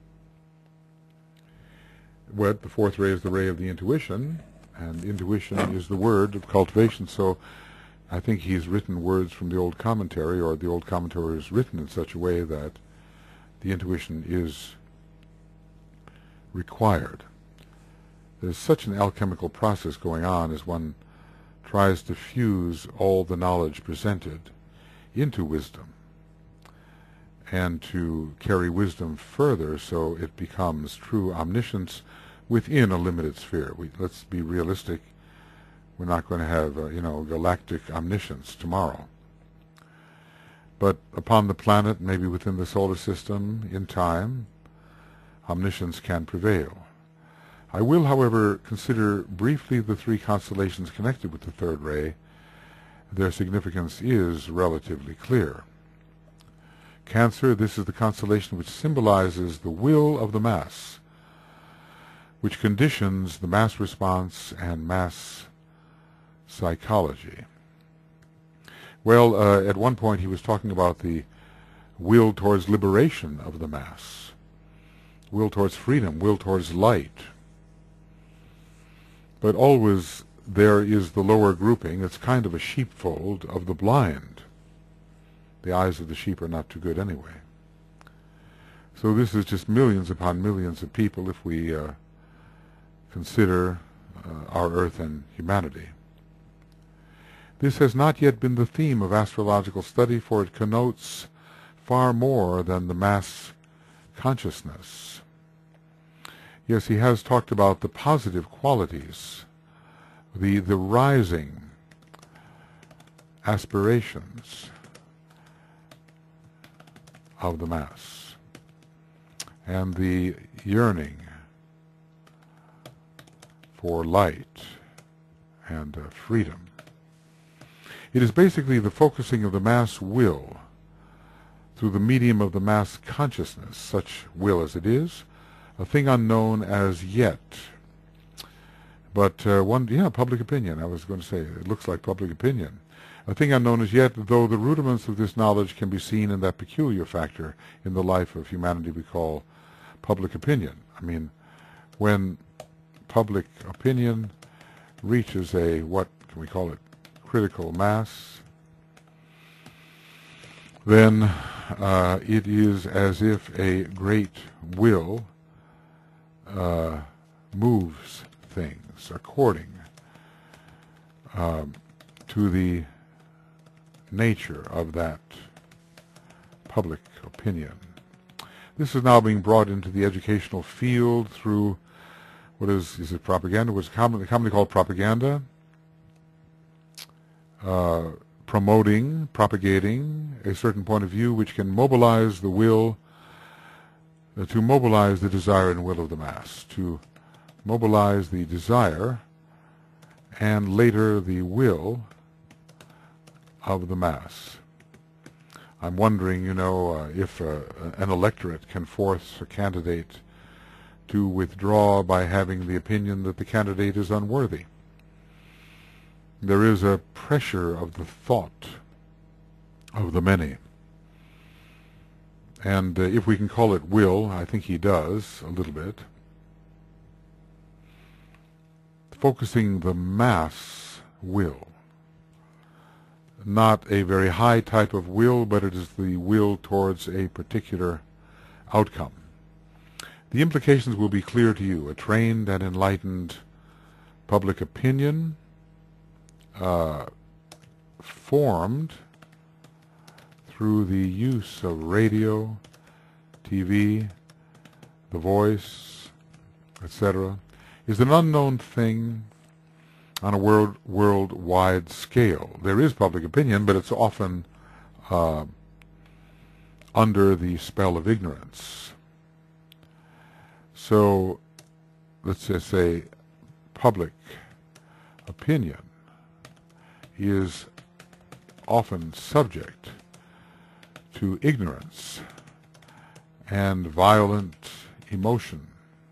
What the fourth ray is the ray of the intuition, and intuition is the word of cultivation. So I think he's written words from the old commentary, or the old commentary is written in such a way that the intuition is required. There's such an alchemical process going on as one tries to fuse all the knowledge presented into wisdom, and to carry wisdom further so it becomes true omniscience within a limited sphere. We, let's be realistic. We're not going to have, uh, you know, galactic omniscience tomorrow. But upon the planet, maybe within the solar system, in time, omniscience can prevail. I will, however, consider briefly the three constellations connected with the third ray. Their significance is relatively clear. Cancer, this is the constellation which symbolizes the will of the mass, which conditions the mass response and mass psychology. Well, uh, at one point he was talking about the will towards liberation of the mass, will towards freedom, will towards light. But always there is the lower grouping. It's kind of a sheepfold of the blind. The eyes of the sheep are not too good anyway. So this is just millions upon millions of people if we uh, consider uh, our earth and humanity. This has not yet been the theme of astrological study, for it connotes far more than the mass consciousness. Yes, he has talked about the positive qualities, the, the rising aspirations of the mass, and the yearning for light and uh, freedom. It is basically the focusing of the mass will through the medium of the mass consciousness, such will as it is, a thing unknown as yet. But uh, one, yeah, public opinion, I was going to say, it looks like public opinion. A thing unknown as yet, though the rudiments of this knowledge can be seen in that peculiar factor in the life of humanity we call public opinion. I mean, when public opinion reaches a, what can we call it, critical mass, then uh, it is as if a great will uh, moves things according um, to the nature of that public opinion. This is now being brought into the educational field through, what is, is it propaganda? What's commonly, commonly called propaganda? Uh, promoting, propagating a certain point of view which can mobilize the will, uh, to mobilize the desire and will of the mass, to mobilize the desire and later the will of the mass. I'm wondering, you know, uh, if uh, an electorate can force a candidate to withdraw by having the opinion that the candidate is unworthy. There is a pressure of the thought of the many. And uh, if we can call it will, I think he does, a little bit. Focusing the mass will. Not a very high type of will, but it is the will towards a particular outcome. The implications will be clear to you. A trained and enlightened public opinion uh, formed through the use of radio, T V, the voice, et cetera, is an unknown thing on a world worldwide scale. There is public opinion, but it's often uh, under the spell of ignorance. So, let's just say public opinion is often subject to ignorance and violent emotion,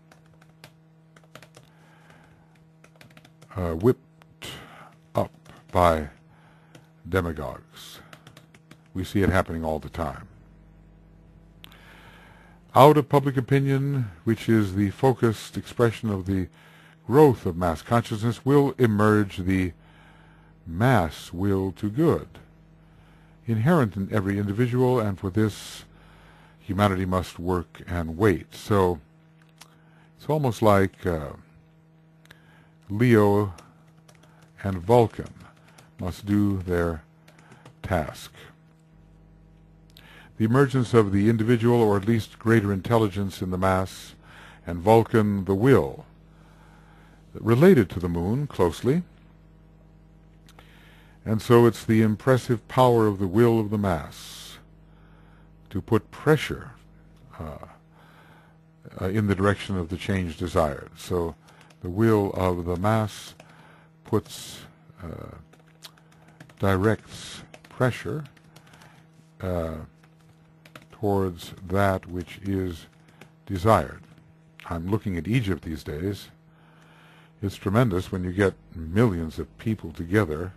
uh, whipped up by demagogues. We see it happening all the time. Out of public opinion, which is the focused expression of the growth of mass consciousness, will emerge the mass will to good, inherent in every individual, and for this humanity must work and wait. So it's almost like uh, Leo and Vulcan must do their task. The emergence of the individual, or at least greater intelligence in the mass, and Vulcan, the will, related to the moon closely. And so it's the impressive power of the will of the mass to put pressure uh, uh, in the direction of the change desired. So the will of the mass puts, uh, directs pressure uh, towards that which is desired. I'm looking at Egypt these days. It's tremendous when you get millions of people together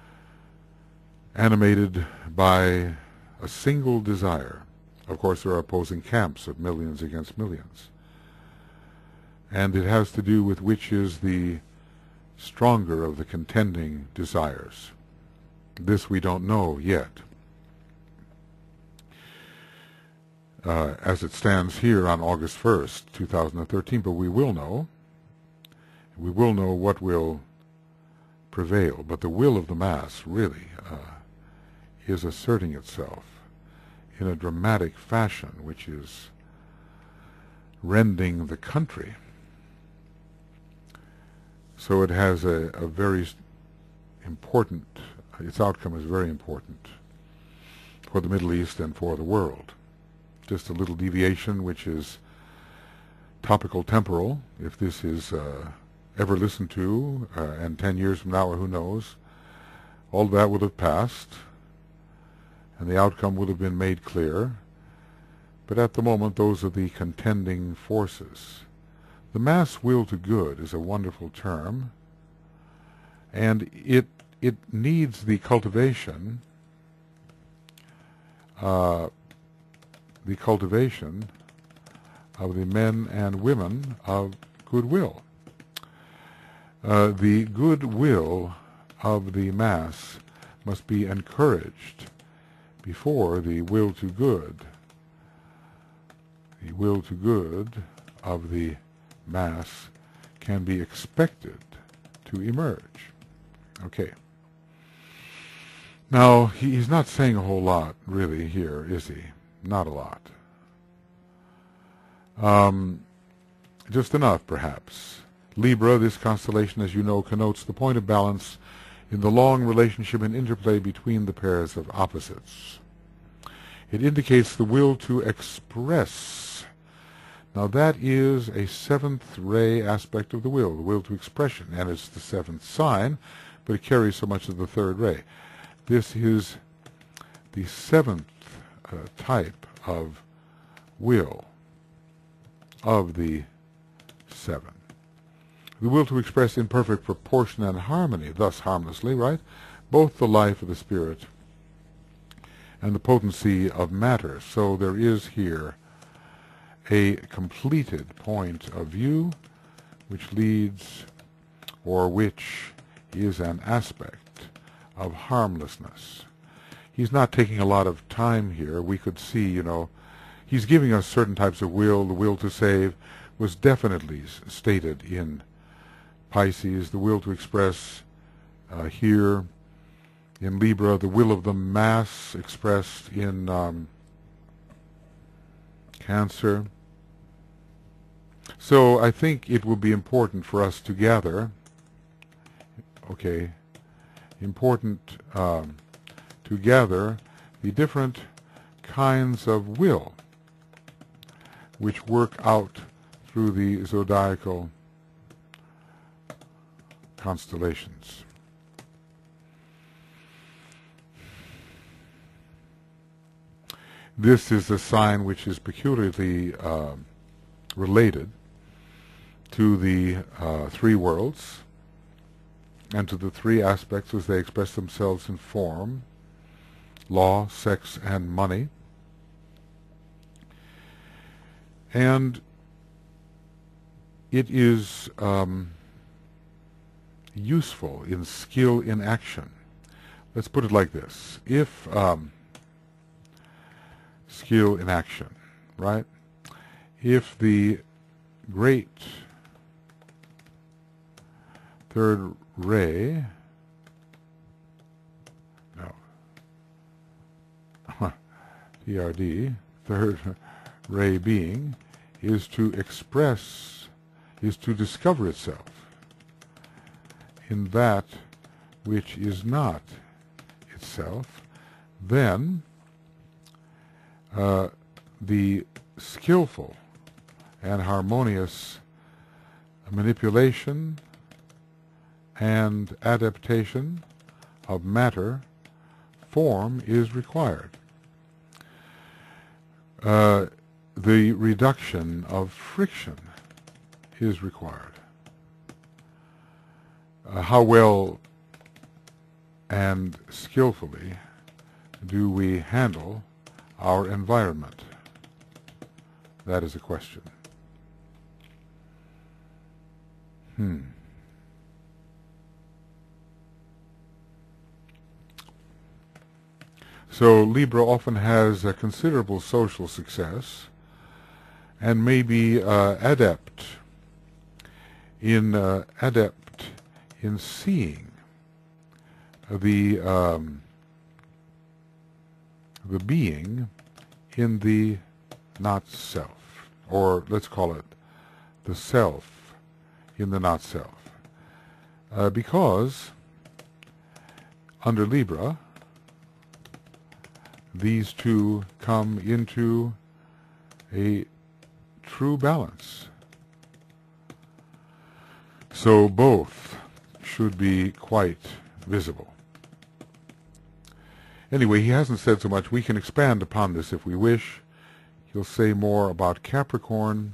animated by a single desire. Of course, there are opposing camps of millions against millions. And it has to do with which is the stronger of the contending desires. This we don't know yet. Uh, as it stands here on August first, two thousand thirteen, but we will know. We will know what will prevail. But the will of the mass really uh, is asserting itself in a dramatic fashion, which is rending the country. So it has a, a very important, its outcome is very important for the Middle East and for the world. Just a little deviation, which is topical temporal, if this is uh, ever listened to, uh, and ten years from now, or who knows, all that would have passed, and the outcome would have been made clear. But at the moment, those are the contending forces. The mass will to good is a wonderful term, and it it needs the cultivation, uh, the cultivation of the men and women of goodwill. Uh, the goodwill of the mass must be encouraged before the will to good, the will to good of the mass can be expected to emerge. Okay. Now, he, he's not saying a whole lot, really, here, is he? Not a lot. Um, just enough, perhaps. Libra, this constellation, as you know, connotes the point of balance in the long relationship and interplay between the pairs of opposites. It indicates the will to express. Now that is a seventh ray aspect of the will, the will to expression, and it's the seventh sign, but it carries so much of the third ray. This is the seventh uh, type of will of the seven. The will to express in perfect proportion and harmony, thus harmlessly, right, both the life of the spirit and the potency of matter. So there is here a completed point of view which leads, or which is an aspect of harmlessness. He's not taking a lot of time here. We could see, you know, he's giving us certain types of will. The will to save was definitely stated in Pisces. The will to express uh, here in Libra. The will of the mass expressed in um, Cancer. So I think it will be important for us to gather, okay, important um, to gather the different kinds of will which work out through the zodiacal constellations. This is a sign which is peculiarly uh, related to the uh, three worlds and to the three aspects as they express themselves in form: law, sex, and money. And it is um, useful in skill in action. Let's put it like this. If um, skill in action, right? If the great third ray, no, T R D, third ray being, is to express, is to discover itself in that which is not itself, then uh, the skillful and harmonious manipulation and adaptation of matter form is required. Uh, the reduction of friction is required. Uh, how well and skillfully do we handle our environment? That is a question. Hmm. So Libra often has a considerable social success and may be uh, adept in uh, adept in seeing the um, the being in the not self, or let's call it the self in the not self, uh, because under Libra these two come into a true balance. So both should be quite visible. Anyway, he hasn't said so much. We can expand upon this if we wish. He'll say more about Capricorn.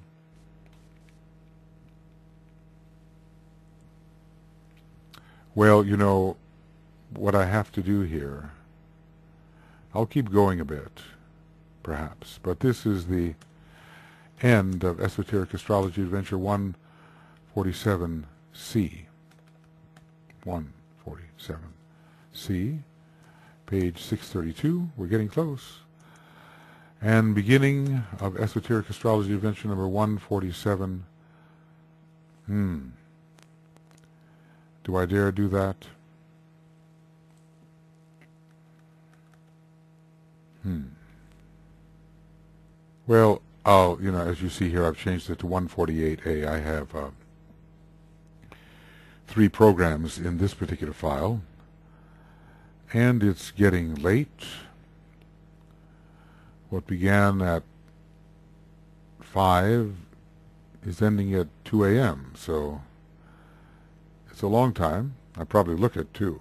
Well, you know, what I have to do here, I'll keep going a bit, perhaps, but this is the end of Esoteric Astrology Adventure one forty-seven C. one forty-seven C, page six thirty-two. We're getting close. And beginning of Esoteric Astrology Adventure number one forty-seven. Hmm. Do I dare do that? Hmm. Well, I'll, you know, as you see here, I've changed it to one forty-eight A. I have uh, three programs in this particular file, and it's getting late. What began at five is ending at two A M, so it's a long time. I probably look at two.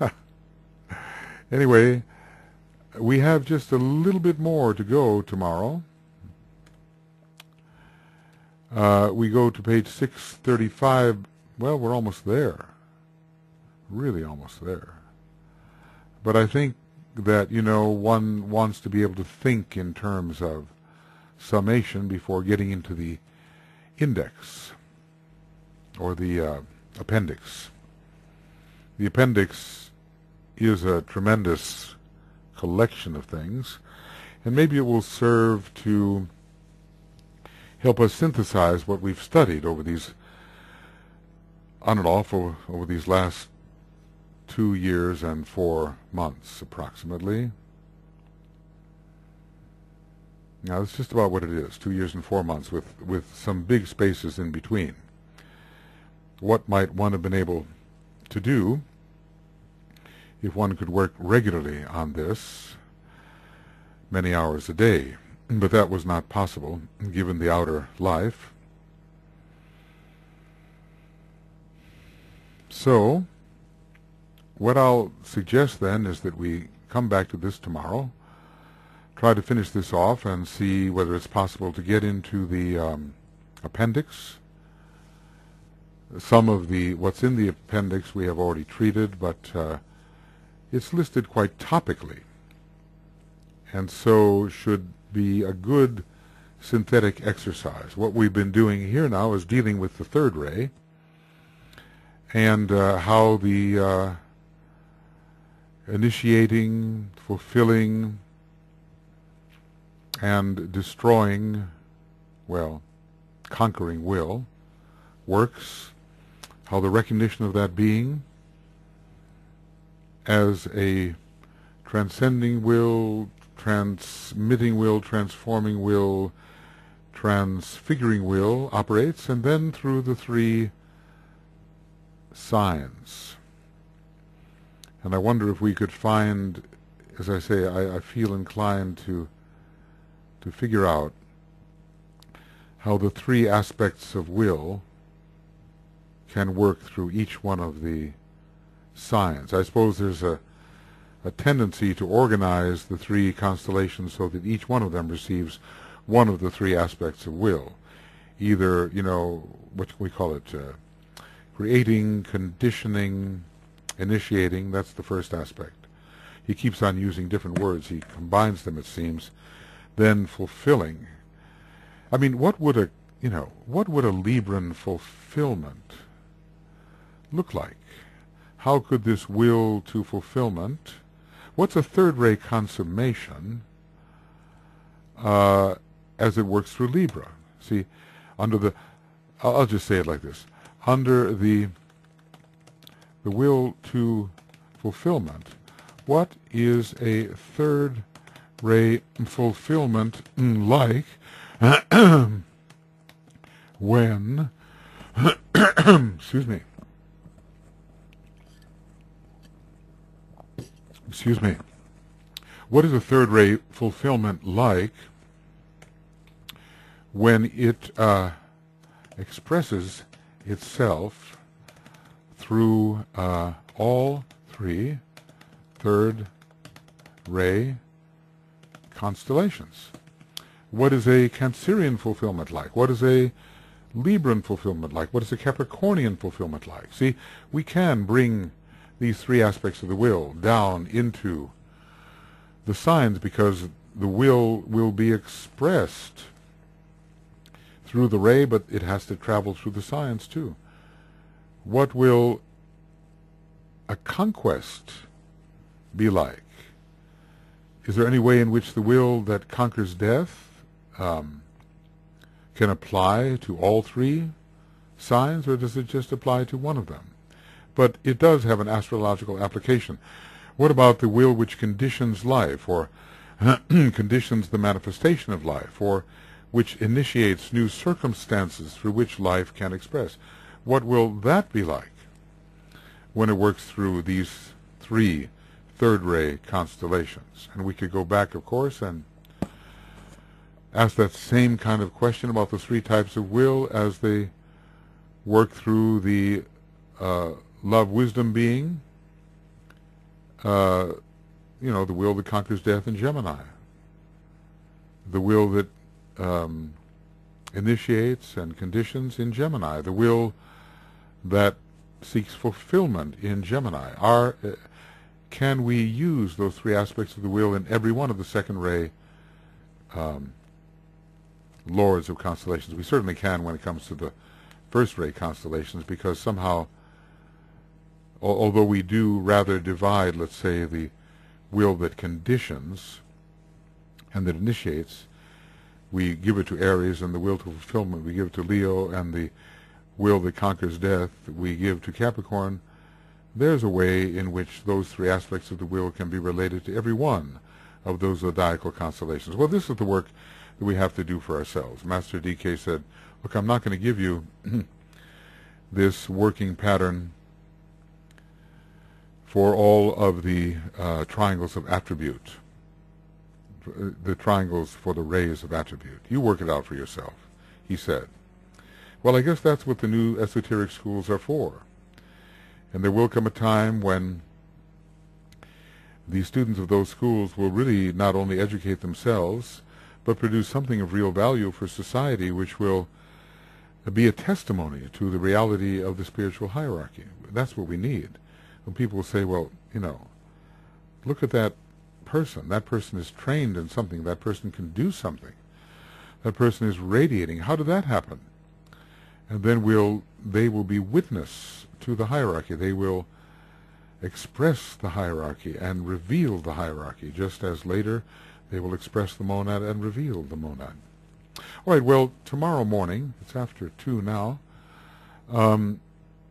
Anyway, we have just a little bit more to go tomorrow. Uh, we go to page six thirty-five. Well, we're almost there. Really almost there. But I think that, you know, one wants to be able to think in terms of summation before getting into the index or the uh, appendix. The appendix is a tremendous collection of things, and maybe it will serve to help us synthesize what we've studied over these, on and off, over, over these last two years and four months, approximately. Now, it's just about what it is, two years and four months, with, with some big spaces in between. What might one have been able to do if one could work regularly on this many hours a day? But that was not possible, given the outer life. So, what I'll suggest then is that we come back to this tomorrow, try to finish this off and see whether it's possible to get into the um, appendix. Some of the, what's in the appendix we have already treated, but uh, it's listed quite topically, and so should be a good synthetic exercise. What we've been doing here now is dealing with the third ray and uh, how the uh, initiating, fulfilling, and destroying, well, conquering will works, how the recognition of that being as a transcending will, transmitting will, transforming will, transfiguring will operates, and then through the three signs. And I wonder if we could find, as I say, I, I feel inclined to to figure out how the three aspects of will can work through each one of the signs. I suppose there's a, a tendency to organize the three constellations so that each one of them receives one of the three aspects of will. Either, you know, what we call it, uh, creating, conditioning, initiating, that's the first aspect. He keeps on using different words. He combines them, it seems. Then fulfilling. I mean, what would a, you know, what would a Libran fulfillment look like? How could this will to fulfillment, what's a third ray consummation uh, as it works through Libra? See, under the, I'll, I'll just say it like this, under the, the will to fulfillment, what is a third ray fulfillment like when, excuse me, excuse me, what is a third ray fulfillment like when it uh, expresses itself through uh, all three third ray constellations? What is a Cancerian fulfillment like? What is a Libran fulfillment like? What is a Capricornian fulfillment like? See, we can bring these three aspects of the will down into the signs because the will will be expressed through the ray, but it has to travel through the signs too. What will a conquest be like? Is there any way in which the will that conquers death um, can apply to all three signs, or does it just apply to one of them? But it does have an astrological application. What about the will which conditions life, or conditions the manifestation of life, or which initiates new circumstances through which life can express? What will that be like when it works through these three third ray constellations? And we could go back, of course, and ask that same kind of question about the three types of will as they work through the uh, love-wisdom being, uh, you know, the will that conquers death in Gemini, the will that um, initiates and conditions in Gemini, the will that seeks fulfillment in Gemini. Are, uh, can we use those three aspects of the will in every one of the second ray um, lords of constellations? We certainly can when it comes to the first ray constellations, because somehow, al although we do rather divide, let's say, the will that conditions and that initiates, we give it to Aries, and the will to fulfillment we give it to Leo, and the will that conquers death we give to Capricorn. There's a way in which those three aspects of the will can be related to every one of those zodiacal constellations. Well, this is the work that we have to do for ourselves. Master D K said, look, I'm not going to give you this working pattern for all of the uh, triangles of attribute, the triangles for the rays of attribute. You work it out for yourself, he said. Well, I guess that's what the new esoteric schools are for. And there will come a time when the students of those schools will really not only educate themselves, but produce something of real value for society, which will be a testimony to the reality of the spiritual hierarchy. That's what we need. When people will say, well, you know, look at that person. That person is trained in something. That person can do something. That person is radiating. How did that happen? And then we'll, they will be witness to the hierarchy. They will express the hierarchy and reveal the hierarchy, just as later they will express the monad and reveal the monad. All right, well, tomorrow morning, it's after two now, um,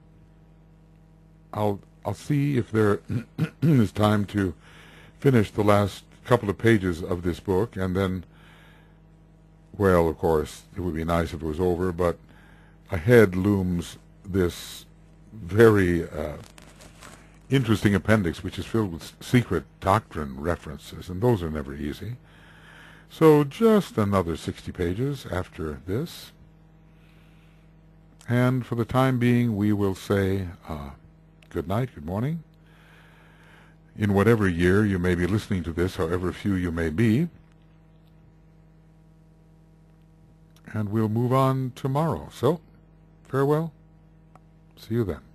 I'll, I'll see if there is time to finish the last couple of pages of this book, and then, well, of course, it would be nice if it was over, but ahead looms this very uh, interesting appendix, which is filled with secret doctrine references, and those are never easy. So just another sixty pages after this, and for the time being we will say uh, good night, good morning, in whatever year you may be listening to this, however few you may be, and we'll move on tomorrow. So, farewell. See you then.